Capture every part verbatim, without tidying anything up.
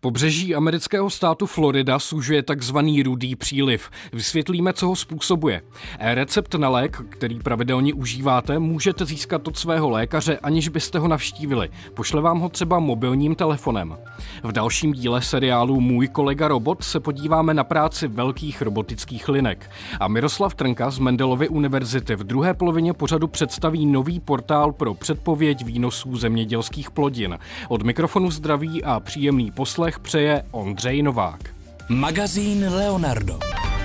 Pobřeží amerického státu Florida sužuje takzvaný rudý příliv. Vysvětlíme, co ho způsobuje. E-recept na lék, který pravidelně užíváte, můžete získat od svého lékaře, aniž byste ho navštívili. Pošle vám ho třeba mobilním telefonem. V dalším díle seriálu Můj kolega robot se podíváme na práci velkých robotických linek. A Miroslav Trnka z Mendelovy univerzity v druhé polovině pořadu představí nový portál pro předpověď výnosů zemědělských plodin. Od mikrofonu zdraví a příjemný poslech přeje Ondřej Novák. Magazín Leonardo.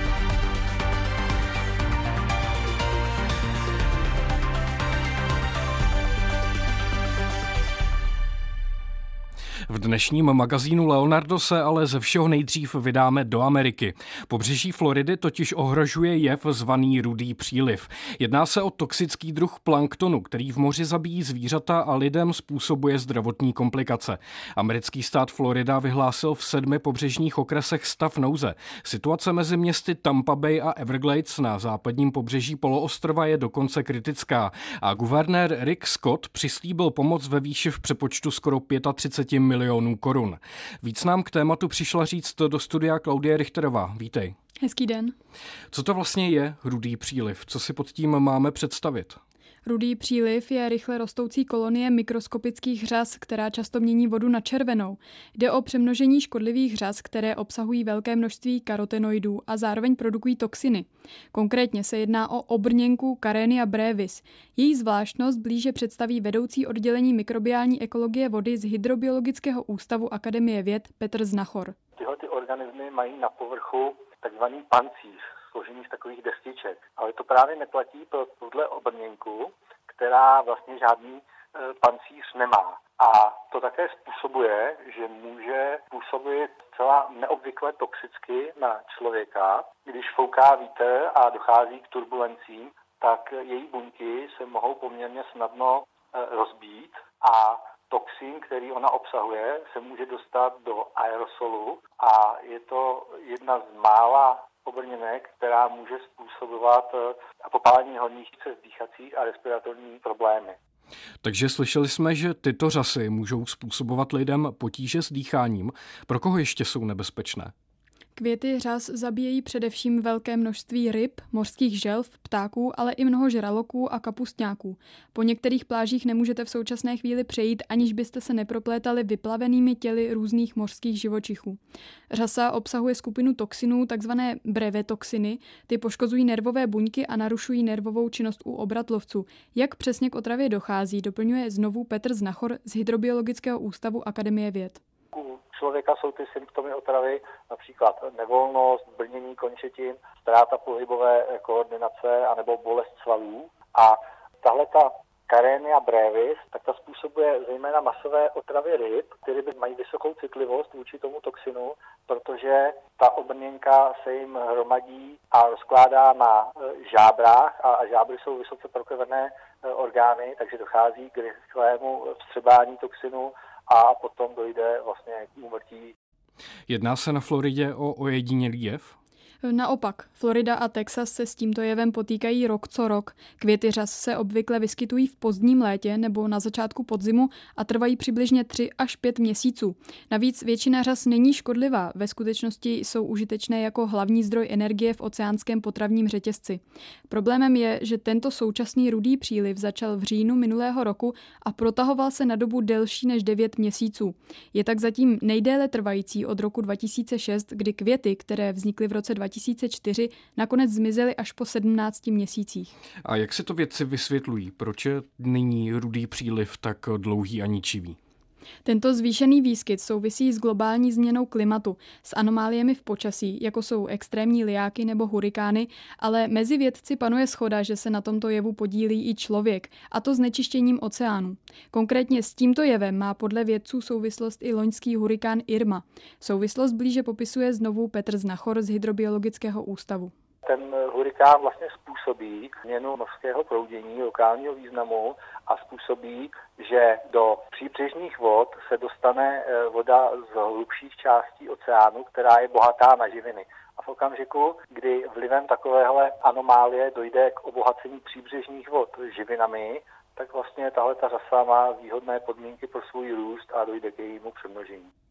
V dnešním magazínu Leonardo se ale ze všeho nejdřív vydáme do Ameriky. Pobřeží Floridy totiž ohrožuje jev zvaný rudý příliv. Jedná se o toxický druh planktonu, který v moři zabíjí zvířata a lidem způsobuje zdravotní komplikace. Americký stát Florida vyhlásil v sedmi pobřežních okresech stav nouze. Situace mezi městy Tampa Bay a Everglades na západním pobřeží poloostrova je dokonce kritická a guvernér Rick Scott přislíbil pomoc ve výši v přepočtu skoro třicet pět milionů korun. Víc nám k tématu přišla říct do studia Klaudie Richterová. Vítej. Hezký den. Co to vlastně je rudý příliv? Co si pod tím máme představit? Rudý příliv je rychle rostoucí kolonie mikroskopických řas, která často mění vodu na červenou. Jde o přemnožení škodlivých řas, které obsahují velké množství karotenoidů a zároveň produkují toxiny. Konkrétně se jedná o obrněnku Karenia brevis. Její zvláštnost blíže představí vedoucí oddělení mikrobiální ekologie vody z Hydrobiologického ústavu Akademie věd Petr Znachor. Tyhle ty organismy mají na povrchu takzvaný pancíř, složený z takových destiček. Ale to právě neplatí pro tuhle obrněnku, která vlastně žádný e, pancíř nemá. A to také způsobuje, že může působit zcela neobvykle toxicky na člověka. Když fouká vítr a dochází k turbulencím, tak její buňky se mohou poměrně snadno e, rozbít a toxin, který ona obsahuje, se může dostat do aerosolu a je to jedna z mála obrněnek, která může způsobovat popálení horních cest dýchacích a respiratorní problémy. Takže slyšeli jsme, že tyto řasy můžou způsobovat lidem potíže s dýcháním. Pro koho ještě jsou nebezpečné? Květy řas zabíjejí především velké množství ryb, mořských želv, ptáků, ale i mnoho žraloků a kapustňáků. Po některých plážích nemůžete v současné chvíli přejít, aniž byste se neproplétali vyplavenými těly různých mořských živočichů. Řasa obsahuje skupinu toxinů, takzvané brevetoxiny. Ty poškozují nervové buňky a narušují nervovou činnost u obratlovců. Jak přesně k otravě dochází, doplňuje znovu Petr Znachor z Hydrobiologického ústavu Akademie věd. Člověka jsou ty symptomy otravy například nevolnost, brnění končetin, ztráta pohybové koordinace anebo bolest svalů. A tahle ta Karenia brevis, tak ta způsobuje zejména masové otravy ryb, které mají vysokou citlivost vůči tomu toxinu, protože ta obrněnka se jim hromadí a rozkládá na žábrách a žábry jsou vysoce prokrvené orgány, takže dochází k rychlému vstřebání toxinu a potom dojde vlastně k úmrtí. Jedná se na Floridě o ojedinělý jev? Naopak, Florida a Texas se s tímto jevem potýkají rok co rok. Květy řas se obvykle vyskytují v pozdním létě nebo na začátku podzimu a trvají přibližně tři až pět měsíců. Navíc většina řas není škodlivá, ve skutečnosti jsou užitečné jako hlavní zdroj energie v oceánském potravním řetězci. Problémem je, že tento současný rudý příliv začal v říjnu minulého roku a protahoval se na dobu delší než devět měsíců. Je tak zatím nejdéle trvající od roku dva tisíce šest, kdy květy, které vznikly v roce dva tisíce čtyři, nakonec zmizely až po sedmnácti měsících. A jak se to vědci vysvětlují? Proč je nyní rudý příliv tak dlouhý a ničivý? Tento zvýšený výskyt souvisí s globální změnou klimatu, s anomáliemi v počasí, jako jsou extrémní lijáky nebo hurikány, ale mezi vědci panuje shoda, že se na tomto jevu podílí i člověk, a to znečištěním oceánu. Konkrétně s tímto jevem má podle vědců souvislost i loňský hurikán Irma. Souvislost blíže popisuje znovu Petr Znachor z Hydrobiologického ústavu. Ten hurikán vlastně způsobí změnu mořského proudění lokálního významu a způsobí, že do příbřežních vod se dostane voda z hlubších částí oceánu, která je bohatá na živiny. A v okamžiku, kdy vlivem takovéhle anomálie dojde k obohacení příbřežních vod živinami, tak vlastně tahle ta řasa má výhodné podmínky pro svůj růst a dojde k jejímu přemnožení.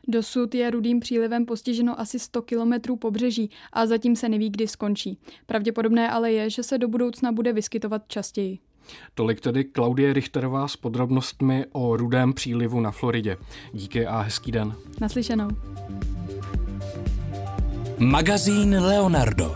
Dosud je rudým přílivem postiženo asi sto kilometrů pobřeží a zatím se neví, kdy skončí. Pravděpodobné ale je, že se do budoucna bude vyskytovat častěji. Tolik tedy Klaudie Richterová s podrobnostmi o rudém přílivu na Floridě. Díky a hezký den. Naslyšenou. Magazín Leonardo.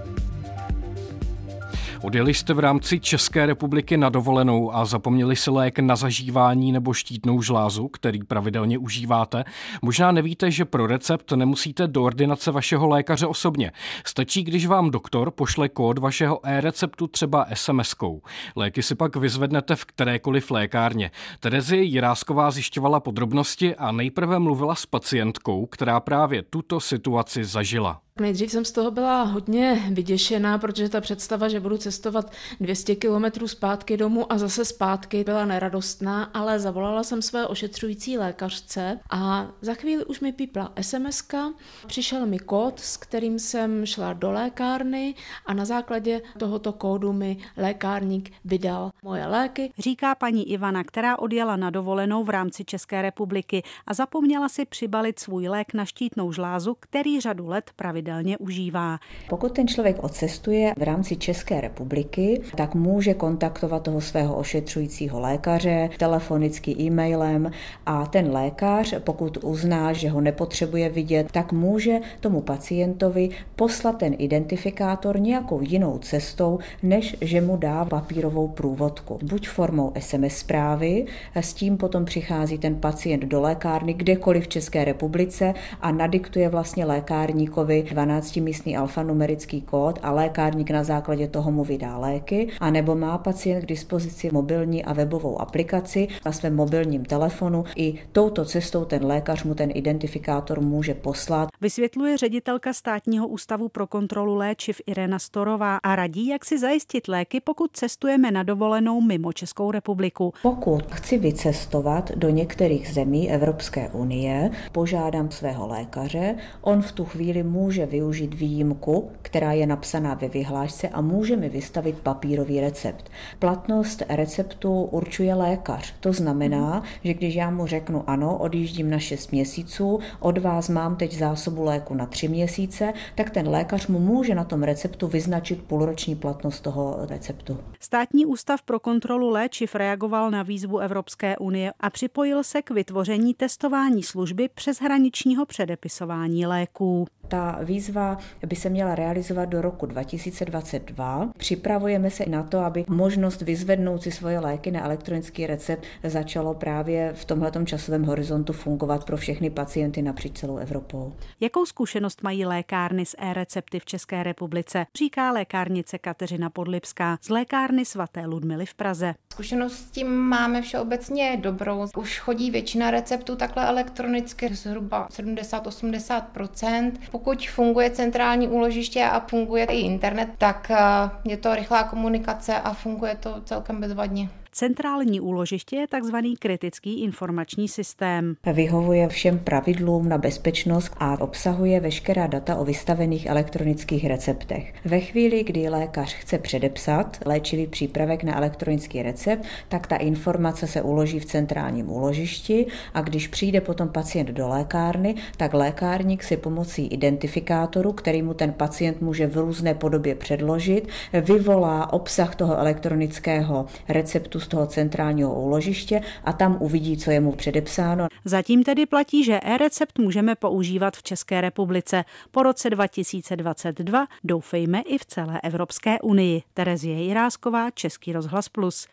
Odjeli jste v rámci České republiky na dovolenou a zapomněli si lék na zažívání nebo štítnou žlázu, který pravidelně užíváte. Možná nevíte, že pro recept nemusíte do ordinace vašeho lékaře osobně. Stačí, když vám doktor pošle kód vašeho e-receptu třeba es em eskou. Léky si pak vyzvednete v kterékoliv lékárně. Terezie Jirásková zjišťovala podrobnosti a nejprve mluvila s pacientkou, která právě tuto situaci zažila. Nejdřív jsem z toho byla hodně vyděšená, protože ta představa, že budu cestovat dvě stě kilometrů zpátky domů a zase zpátky, byla neradostná, ale zavolala jsem své ošetřující lékařce a za chvíli už mi pípla es em eska, přišel mi kód, s kterým jsem šla do lékárny a na základě tohoto kódu mi lékárník vydal moje léky. Říká paní Ivana, která odjela na dovolenou v rámci České republiky a zapomněla si přibalit svůj lék na štítnou žlázu, který řadu let pravidelně užívá. Pokud ten člověk odcestuje v rámci České republiky, tak může kontaktovat toho svého ošetřujícího lékaře telefonicky, e-mailem a ten lékař, pokud uzná, že ho nepotřebuje vidět, tak může tomu pacientovi poslat ten identifikátor nějakou jinou cestou, než že mu dá papírovou průvodku. Buď formou es em es zprávy, s tím potom přichází ten pacient do lékárny kdekoliv v České republice a nadiktuje vlastně lékárníkovi dvanáctimístný alfanumerický kód a lékárník na základě toho mu vydá léky, anebo má pacient k dispozici mobilní a webovou aplikaci na svém mobilním telefonu. I touto cestou ten lékař mu ten identifikátor může poslat. Vysvětluje ředitelka Státního ústavu pro kontrolu léčiv Irena Storová a radí, jak si zajistit léky, pokud cestujeme na dovolenou mimo Českou republiku. Pokud chci vycestovat do některých zemí Evropské unie, požádám svého lékaře, on v tu chvíli může využít výjimku, která je napsaná ve vyhlášce a může mi vystavit papírový recept. Platnost receptu určuje lékař. To znamená, že když já mu řeknu ano, odjíždím na šest měsíců, od vás mám teď zásobu léku na tři měsíce, tak ten lékař mu může na tom receptu vyznačit půlroční platnost toho receptu. Státní ústav pro kontrolu léčiv reagoval na výzvu Evropské unie a připojil se k vytvoření testování služby přeshraničního předepisování léků. Ta výzva by se měla realizovat do roku dva tisíce dvacet dva. Připravujeme se na to, aby možnost vyzvednout si svoje léky na elektronický recept začalo právě v tomhletom časovém horizontu fungovat pro všechny pacienty napříč celou Evropou. Jakou zkušenost mají lékárny s e-recepty v České republice, říká lékárnice Kateřina Podlipská z lékárny svaté Ludmily v Praze. Zkušenost s tím máme všeobecně dobrou. Už chodí většina receptů takhle elektronicky, zhruba sedmdesát až osmdesát procent. Pokud funguje centrální úložiště a funguje i internet, tak je to rychlá komunikace a funguje to celkem bezvadně. Centrální úložiště je takzvaný kritický informační systém. Vyhovuje všem pravidlům na bezpečnost a obsahuje veškerá data o vystavených elektronických receptech. Ve chvíli, kdy lékař chce předepsat léčivý přípravek na elektronický recept, tak ta informace se uloží v centrálním úložišti a když přijde potom pacient do lékárny, tak lékárník si pomocí identifikátoru, který mu ten pacient může v různé podobě předložit, vyvolá obsah toho elektronického receptu z toho centrálního úložiště a tam uvidí, co je mu předepsáno. Zatím tedy platí, že e-recept můžeme používat v České republice. Po roce dva tisíce dvacet dva doufejme i v celé Evropské unii. Terezie Jirásková, Český rozhlas Plus.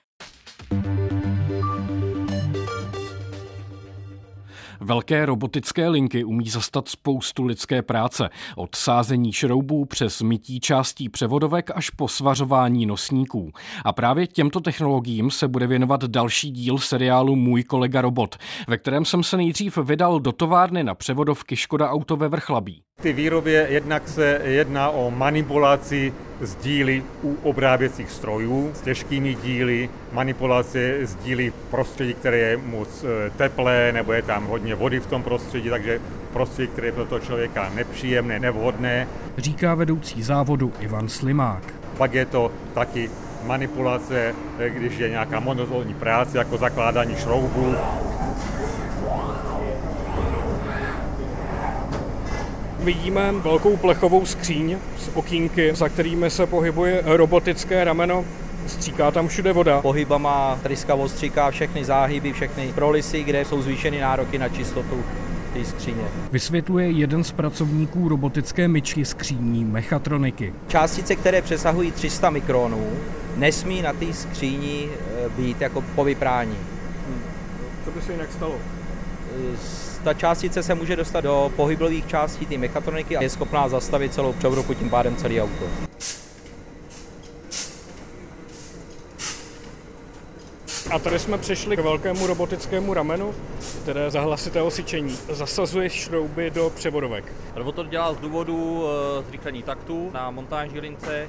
Velké robotické linky umí zastat spoustu lidské práce. Od sázení šroubů přes mytí částí převodovek až po svařování nosníků. A právě těmto technologiím se bude věnovat další díl seriálu Můj kolega robot, ve kterém jsem se nejdřív vydal do továrny na převodovky Škoda Auto ve Vrchlabí. V té výrobě jednak se jedná o manipulaci s díly u obráběcích strojů, s těžkými díly, manipulace s díly v prostředí, které je moc teplé, nebo je tam hodně vody v tom prostředí, takže prostředí, které je pro toho člověka nepříjemné, nevhodné. Říká vedoucí závodu Ivan Slimák. Pak je to taky manipulace, když je nějaká monotónní práce, jako zakládání šroubů. vidíme velkou plechovou skříň s okýnky, za kterými se pohybuje robotické rameno. Stříká tam všude voda. Pohybama tryskavost stříká všechny záhyby, všechny prolisy, kde jsou zvýšeny nároky na čistotu té skříně. Vysvětluje jeden z pracovníků robotické myčky skříní mechatroniky. Částice, které přesahují tři sta mikronů, nesmí na té skříni být jako po vyprání. Hmm. Co by se jinak stalo? Ta částice se může dostat do pohybových částí té mechatroniky a je schopná zastavit celou převodovku, tím pádem celý auto. A tady jsme přišli k velkému robotickému ramenu, které za hlasitého syčení zasazuje šrouby do převodovek. Robot to dělá z důvodu zrychlení taktu na montážní lince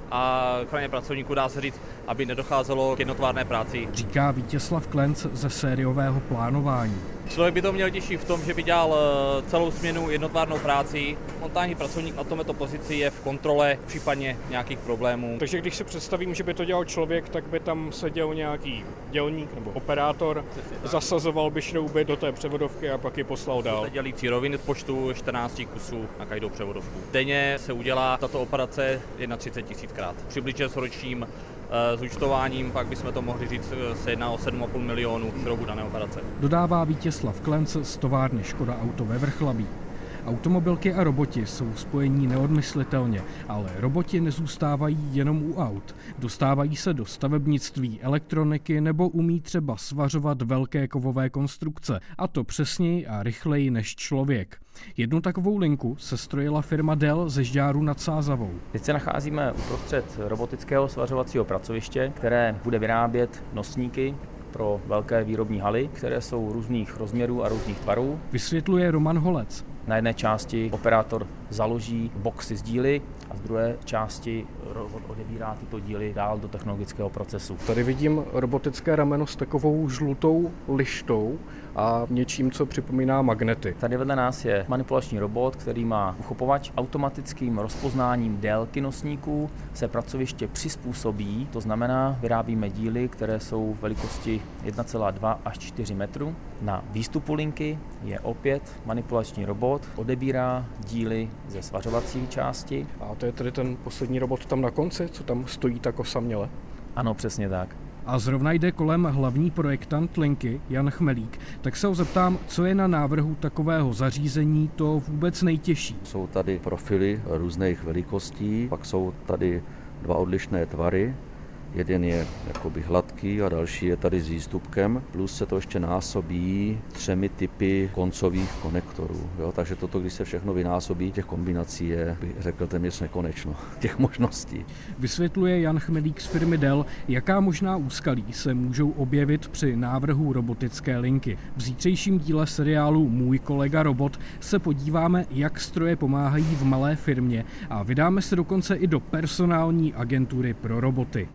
a ochraně pracovníků, dá se říct, aby nedocházelo k jednotvárné práci. Říká Vítězslav Klenc ze sériového plánování. Člověk by to měl těžší v tom, že by dělal celou směnu jednotvárnou práci. Montánní pracovník na tomto pozici je v kontrole případně nějakých problémů. Takže když si představím, že by to dělal člověk, tak by tam seděl nějaký dělník nebo operátor, zasazoval by šrouby do té převodovky a pak je poslal dál. Dělící roviny v počtu čtrnáct kusů na každou převodovku. Denně se udělá tato operace třicet jedna tisíckrát. Přibližně s ročním s účtováním, pak bychom to mohli říct, se jedná o sedm a půl milionu šroubů dané operace. Dodává Vítězslav Klenc z továrny Škoda Auto ve Vrchlabí. Automobilky a roboti jsou spojení neodmyslitelně, ale roboti nezůstávají jenom u aut. Dostávají se do stavebnictví, elektroniky nebo umí třeba svařovat velké kovové konstrukce, a to přesněji a rychleji než člověk. Jednu takovou linku sestrojila firma Dell ze Žďáru nad Sázavou. Teď se nacházíme uprostřed robotického svařovacího pracoviště, které bude vyrábět nosníky pro velké výrobní haly, které jsou různých rozměrů a různých tvarů. Vysvětluje Roman Holec. Na jedné části operátor založí boxy z díly a z druhé části robot odebírá tyto díly dál do technologického procesu. Tady vidím robotické rameno s takovou žlutou lištou a něčím, co připomíná magnety. Tady vedle nás je manipulační robot, který má uchopovač. Automatickým rozpoznáním délky nosníků se pracoviště přizpůsobí, to znamená, vyrábíme díly, které jsou velikosti jedna celá dva až čtyři metru. Na výstupu linky je opět manipulační robot, odebírá díly ze svařovací části. A to je tedy ten poslední robot tam na konci, co tam stojí tak osaměle? Ano, přesně tak. A zrovna jde kolem hlavní projektant linky, Jan Chmelík, tak se ho zeptám, co je na návrhu takového zařízení to vůbec nejtěžší. Jsou tady profily různých velikostí, pak jsou tady dva odlišné tvary. Jeden je jakoby hladký a další je tady s výstupkem, plus se to ještě násobí třemi typy koncových konektorů. Jo? Takže toto, když se všechno vynásobí, těch kombinací je, bych řekl, téměř nekonečno, těch možností. Vysvětluje Jan Chmelík z firmy Dell, jaká možná úskalí se můžou objevit při návrhu robotické linky. V zítřejším díle seriálu Můj kolega robot se podíváme, jak stroje pomáhají v malé firmě a vydáme se dokonce i do personální agentury pro roboty.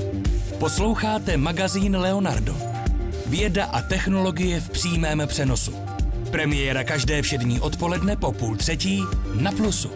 Posloucháte magazín Leonardo. Věda a technologie v přímém přenosu. Premiéra každé všední odpoledne po půl třetí na Plusu.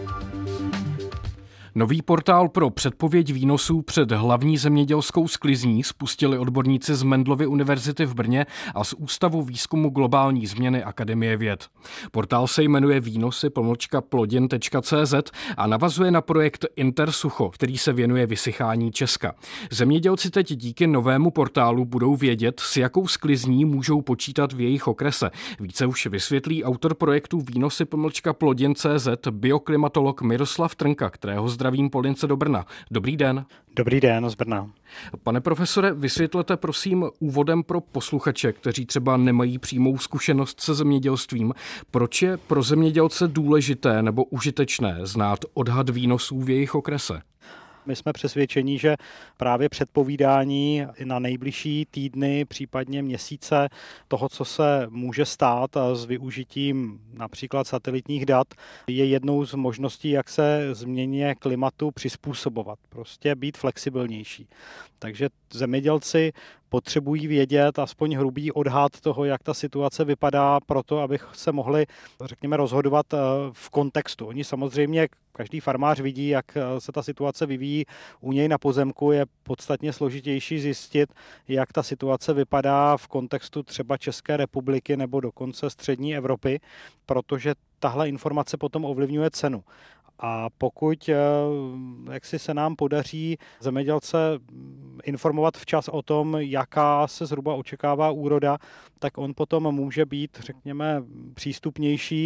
Nový portál pro předpověď výnosů před hlavní zemědělskou sklizní spustili odborníci z Mendelovy univerzity v Brně a z Ústavu výzkumu globální změny Akademie věd. Portál se jmenuje výnosy pomlčka plodin tečka cé zet a navazuje na projekt Intersucho, který se věnuje vysychání Česka. Zemědělci teď díky novému portálu budou vědět, s jakou sklizní můžou počítat v jejich okrese. Více už vysvětlí autor projektu výnosy pomlčka plodin tečka cé zet, bioklimatolog Miroslav Trnka, kterého zdravím po lince do Brna. Dobrý den. Dobrý den z Brna. Pane profesore, vysvětlete prosím úvodem pro posluchače, kteří třeba nemají přímou zkušenost se zemědělstvím, proč je pro zemědělce důležité nebo užitečné znát odhad výnosů v jejich okrese? My jsme přesvědčeni, že právě předpovídání na nejbližší týdny, případně měsíce toho, co se může stát s využitím například satelitních dat, je jednou z možností, jak se změně klimatu přizpůsobovat, prostě být flexibilnější. Takže zemědělci potřebují vědět aspoň hrubý odhad toho, jak ta situace vypadá, proto aby se mohli, řekněme, rozhodovat v kontextu. Oni samozřejmě každý farmář vidí, jak se ta situace vyvíjí u něj na pozemku, je podstatně složitější zjistit, jak ta situace vypadá v kontextu třeba České republiky nebo dokonce střední Evropy, protože tahle informace potom ovlivňuje cenu. A pokud jak si se nám podaří zemědělce informovat včas o tom, jaká se zhruba očekává úroda, tak on potom může být, řekněme, přístupnější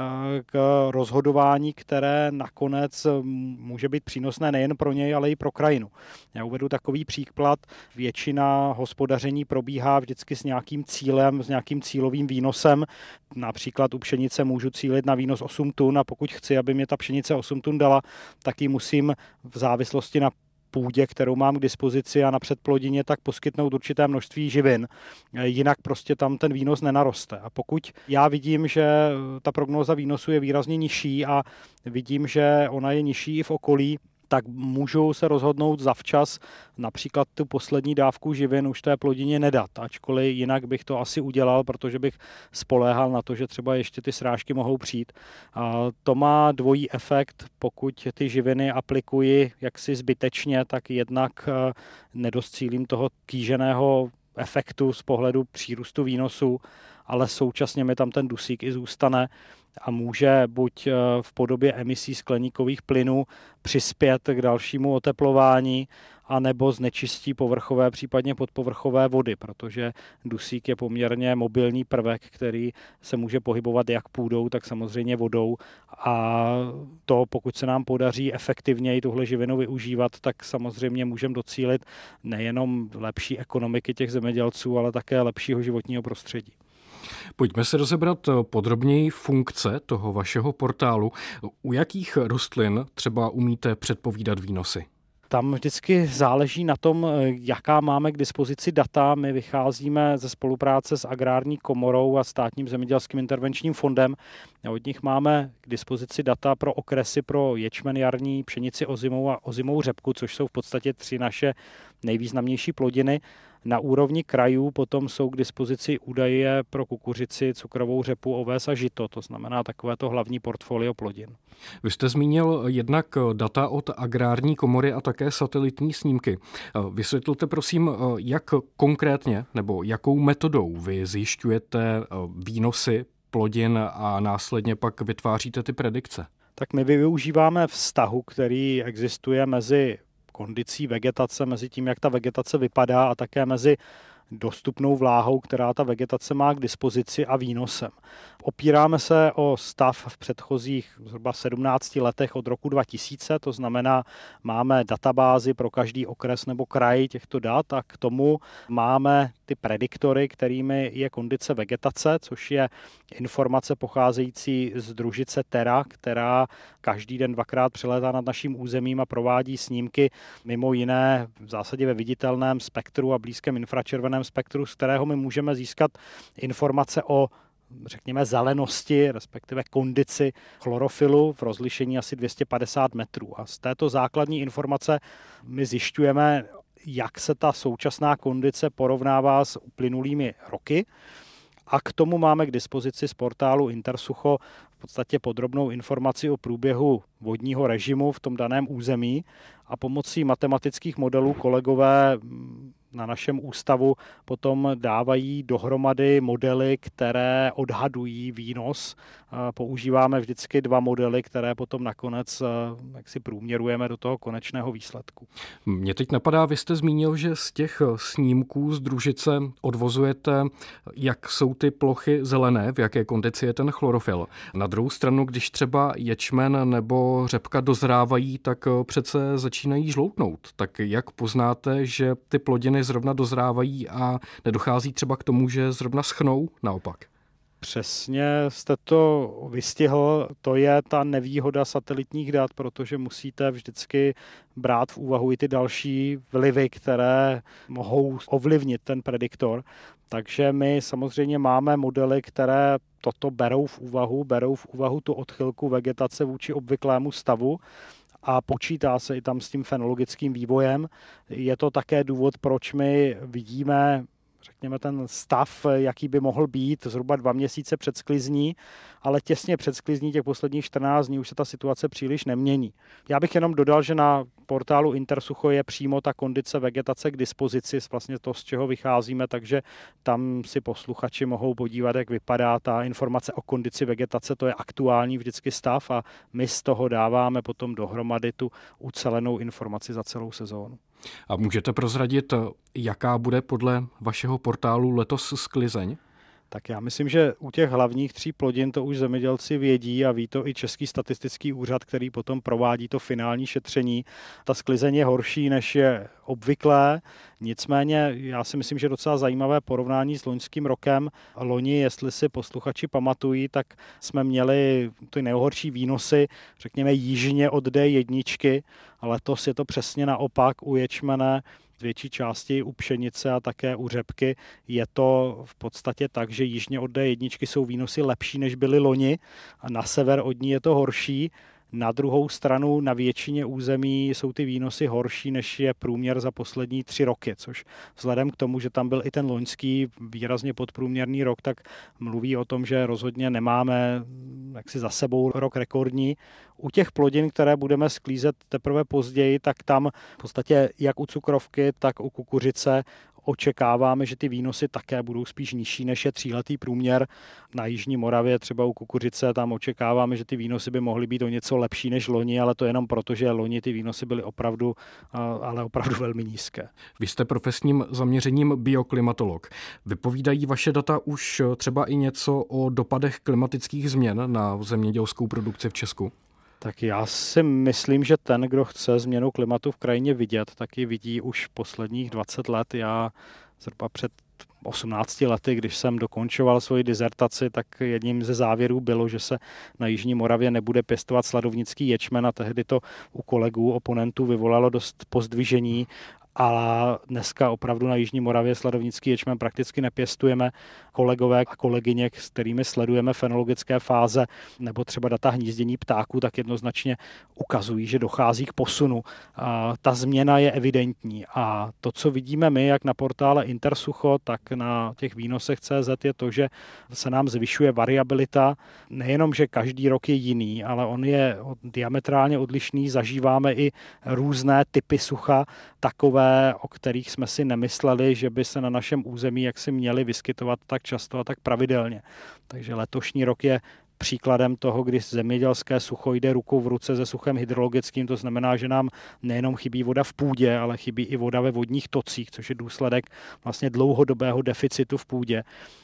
k rozhodování, které nakonec může být přínosné nejen pro něj, ale i pro krajinu. Já uvedu takový příklad. Většina hospodaření probíhá vždycky s nějakým cílem, s nějakým cílovým výnosem. Například u pšenice můžu cílit na výnos osm tun a pokud chci, aby mě ta pšenice osm tun dala, tak ji musím v závislosti na půdě, kterou mám k dispozici a na předplodině, tak poskytnout určité množství živin. Jinak prostě tam ten výnos nenaroste. A pokud já vidím, že ta prognóza výnosu je výrazně nižší a vidím, že ona je nižší i v okolí, tak můžu se rozhodnout zavčas například tu poslední dávku živin už té plodině nedat, ačkoliv jinak bych to asi udělal, protože bych spoléhal na to, že třeba ještě ty srážky mohou přijít. A to má dvojí efekt, pokud ty živiny aplikuji jaksi zbytečně, tak jednak nedoscílím toho kýženého efektu z pohledu přírůstu výnosu, ale současně mi tam ten dusík i zůstane a může buď v podobě emisí skleníkových plynů přispět k dalšímu oteplování, anebo znečistí povrchové, případně podpovrchové vody, protože dusík je poměrně mobilní prvek, který se může pohybovat jak půdou, tak samozřejmě vodou a to, pokud se nám podaří efektivněji tuhle živinu využívat, tak samozřejmě můžeme docílit nejenom lepší ekonomiky těch zemědělců, ale také lepšího životního prostředí. Pojďme se rozebrat podrobněji funkce toho vašeho portálu. U jakých rostlin třeba umíte předpovídat výnosy? Tam vždycky záleží na tom, jaká máme k dispozici data. My vycházíme ze spolupráce s Agrární komorou a Státním zemědělským intervenčním fondem. Od nich máme k dispozici data pro okresy pro ječmen jarní, pšenici ozimou a ozimou řepku, což jsou v podstatě tři naše nejvýznamnější plodiny. Na úrovni krajů potom jsou k dispozici údaje pro kukuřici, cukrovou řepu, oves a žito, to znamená takovéto hlavní portfolio plodin. Vy jste zmínil jednak data od Agrární komory a také satelitní snímky. Vysvětlte prosím, jak konkrétně nebo jakou metodou vy zjišťujete výnosy plodin a následně pak vytváříte ty predikce? Tak my využíváme vztahu, který existuje mezi kondicí vegetace, mezi tím, jak ta vegetace vypadá a také mezi dostupnou vláhou, která ta vegetace má k dispozici a výnosem. Opíráme se o stav v předchozích zhruba sedmnácti letech od roku dva tisíce, to znamená, máme databázi pro každý okres nebo kraj těchto dat a k tomu máme ty prediktory, kterými je kondice vegetace, což je informace pocházející z družice Terra, která každý den dvakrát přilétá nad naším územím a provádí snímky mimo jiné v zásadě ve viditelném spektru a blízkém infračerveném spektru, z kterého my můžeme získat informace o řekněme zelenosti, respektive kondici chlorofilu v rozlišení asi dvě stě padesát metrů. A z této základní informace my zjišťujeme, jak se ta současná kondice porovnává s uplynulými roky. A k tomu máme k dispozici z portálu Intersucho v podstatě podrobnou informaci o průběhu vodního režimu v tom daném území a pomocí matematických modelů kolegové na našem ústavu potom dávají dohromady modely, které odhadují výnos. Používáme vždycky dva modely, které potom nakonec jak si průměrujeme do toho konečného výsledku. Mě teď napadá, vy jste zmínil, že z těch snímků z družice odvozujete, jak jsou ty plochy zelené, v jaké kondici je ten chlorofil. Na druhou stranu, když třeba ječmen nebo řepka dozrávají, tak přece začínají žloutnout. Tak jak poznáte, že ty plodiny zrovna dozrávají a nedochází třeba k tomu, že zrovna schnou naopak? Přesně jste to vystihl, to je ta nevýhoda satelitních dat, protože musíte vždycky brát v úvahu i ty další vlivy, které mohou ovlivnit ten prediktor. Takže my samozřejmě máme modely, které toto berou v úvahu, berou v úvahu tu odchylku vegetace vůči obvyklému stavu a počítá se i tam s tím fenologickým vývojem. Je to také důvod, proč my vidíme řekněme, ten stav, jaký by mohl být zhruba dva měsíce před sklizní, ale těsně před sklizní těch posledních čtrnáct dní už se ta situace příliš nemění. Já bych jenom dodal, že na portálu Intersucho je přímo ta kondice vegetace k dispozici, vlastně to, z čeho vycházíme, takže tam si posluchači mohou podívat, jak vypadá ta informace o kondici vegetace, to je aktuální vždycky stav a my z toho dáváme potom dohromady tu ucelenou informaci za celou sezónu. A můžete prozradit, jaká bude podle vašeho portálu letos sklizeň? Tak já myslím, že u těch hlavních tří plodin to už zemědělci vědí a ví to i Český statistický úřad, který potom provádí to finální šetření. Ta sklizeň je horší, než je obvyklé, nicméně já si myslím, že docela zajímavé porovnání s loňským rokem. Loni, jestli si posluchači pamatují, tak jsme měli ty nejhorší výnosy, řekněme, jižně od D jedna, a letos je to přesně naopak u ječmene, z větší části u pšenice a také u řepky. Je to v podstatě tak, že jižně od D jedna jsou výnosy lepší, než byly loni a na sever od ní je to horší. Na druhou stranu na většině území jsou ty výnosy horší, než je průměr za poslední tři roky, což vzhledem k tomu, že tam byl i ten loňský výrazně podprůměrný rok, tak mluví o tom, že rozhodně nemáme jaksi za sebou rok rekordní. U těch plodin, které budeme sklízet teprve později, tak tam v podstatě jak u cukrovky, tak u kukuřice očekáváme, že ty výnosy také budou spíš nižší, než je tříletý průměr. Na jižní Moravě, třeba u kukuřice, tam očekáváme, že ty výnosy by mohly být o něco lepší než loni, ale to jenom proto, že loni ty výnosy byly opravdu, ale opravdu velmi nízké. Vy jste profesním zaměřením bioklimatolog. Vypovídají vaše data už třeba i něco o dopadech klimatických změn na zemědělskou produkci v Česku? Tak já si myslím, že ten, kdo chce změnu klimatu v krajině vidět, tak ji vidí už posledních dvacet let. Já zhruba před osmnácti lety, když jsem dokončoval svoji dizertaci, tak jedním ze závěrů bylo, že se na jižní Moravě nebude pěstovat sladovnický ječmen a tehdy to u kolegů, oponentů vyvolalo dost pozdvižení. A dneska opravdu na jižní Moravě sladovnický ječmen prakticky nepěstujeme. Kolegové a kolegyně, s kterými sledujeme fenologické fáze nebo třeba data hnízdění ptáků, tak jednoznačně ukazují, že dochází k posunu. A ta změna je evidentní a to, co vidíme my, jak na portále Intersucho, tak na těch výnosech C Z, je to, že se nám zvyšuje variabilita. Nejenom, že každý rok je jiný, ale on je diametrálně odlišný. Zažíváme i různé typy sucha, takové, o kterých jsme si nemysleli, že by se na našem území jaksi měly vyskytovat tak často a tak pravidelně. Takže letošní rok je příkladem toho, kdy zemědělské sucho jde ruku v ruce se suchem hydrologickým. To znamená, že nám nejenom chybí voda v půdě, ale chybí i voda ve vodních tocích, což je důsledek vlastně dlouhodobého deficitu v půdě.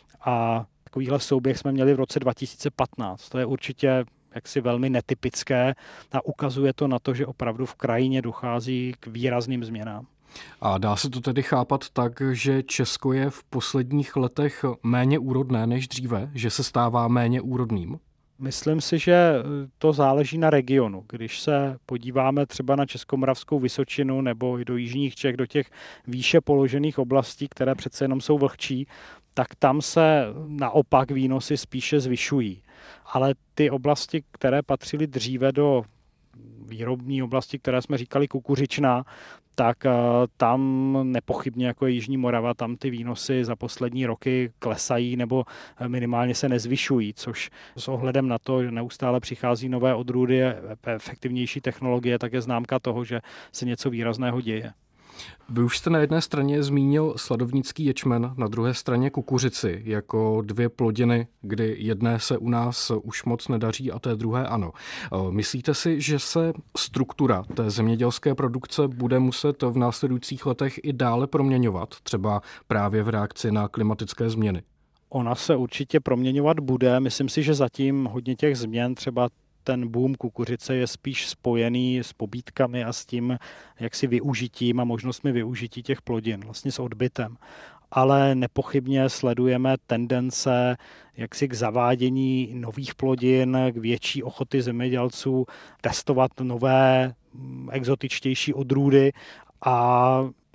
A takovýhle souběh jsme měli v roce dva tisíce patnáct. To je určitě jaksi velmi netypické a ukazuje to na to, že opravdu v krajině dochází k výrazným změnám. A dá se to tedy chápat tak, že Česko je v posledních letech méně úrodné než dříve, že se stává méně úrodným? Myslím si, že to záleží na regionu. Když se podíváme třeba na Českomoravskou Vysočinu nebo i do jižních Čech, do těch výše položených oblastí, které přece jenom jsou vlhčí, tak tam se naopak výnosy spíše zvyšují. Ale ty oblasti, které patřily dříve do výrobní oblasti, které jsme říkali kukuřičná, tak tam nepochybně jako je jižní Morava, tam ty výnosy za poslední roky klesají nebo minimálně se nezvyšují, což s ohledem na to, že neustále přichází nové odrůdy, efektivnější technologie, tak je známka toho, že se něco výrazného děje. Vy už jste na jedné straně zmínil sladovnický ječmen, na druhé straně kukuřici jako dvě plodiny, kdy jedné se u nás už moc nedaří a té druhé ano. Myslíte si, že se struktura té zemědělské produkce bude muset v následujících letech i dále proměňovat, třeba právě v reakci na klimatické změny? Ona se určitě proměňovat bude. Myslím si, že zatím hodně těch změn, třeba ten boom kukuřice je spíš spojený s pobídkami a s tím, jak si využitím a možnostmi využití těch plodin, vlastně s odbytem. Ale nepochybně sledujeme tendence jaksi k zavádění nových plodin, k větší ochoty zemědělců testovat nové exotičtější odrůdy a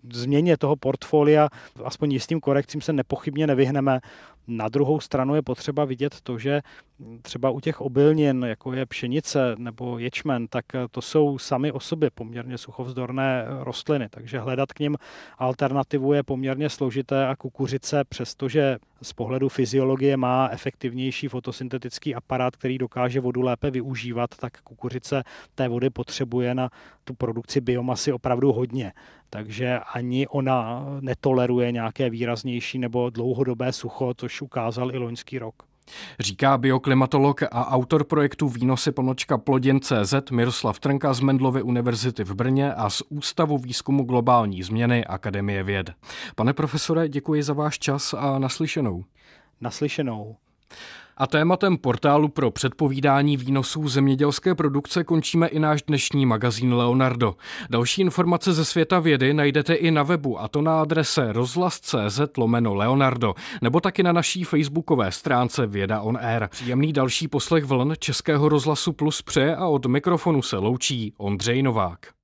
změně toho portfolia, aspoň jistým korekcím se nepochybně nevyhneme. Na druhou stranu je potřeba vidět to, že třeba u těch obilnin, jako je pšenice nebo ječmen, tak to jsou sami o sobě poměrně suchovzdorné rostliny, takže hledat k nim alternativu je poměrně složité a kukuřice, přestože z pohledu fyziologie má efektivnější fotosyntetický aparát, který dokáže vodu lépe využívat, tak kukuřice té vody potřebuje na tu produkci biomasy opravdu hodně. Takže ani ona netoleruje nějaké výraznější nebo dlouhodobé sucho, což ukázal i loňský rok. Říká bioklimatolog a autor projektu Výnosy pomlčka plodin tečka cé zet Miroslav Trnka z Mendelovy univerzity v Brně a z Ústavu výzkumu globální změny Akademie věd. Pane profesore, děkuji za váš čas a naslyšenou. Naslyšenou. A tématem portálu pro předpovídání výnosů zemědělské produkce končíme i náš dnešní magazín Leonardo. Další informace ze světa vědy najdete i na webu, a to na adrese rozhlas tečka cé zet lomeno Leonardo, nebo taky na naší facebookové stránce Věda on Air. Příjemný další poslech vln Českého rozhlasu Plus přeje a od mikrofonu se loučí Ondřej Novák.